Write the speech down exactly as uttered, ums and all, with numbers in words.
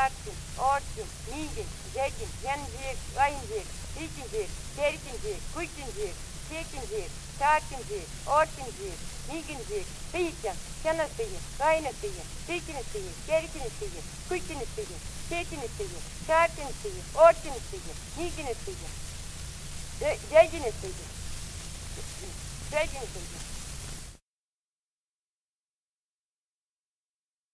Tarkin, Orkin, Mingin, Zegin, Yenjik, Rayinjik, Ikinjik, Terikinjik, Kuikinjik, Kekinjik, Tarkinjik, Orkinjik, Minginjik, Pikin, Kenasiyin, Rayinasiyin, Tikinisiyin, Terikinisiyin, Kuikinisiyin, Kekinisiyin, Tarkinisiyin, Orkinisiyin, Minginisiyin, Zeginisiyin, Zeginisiyin,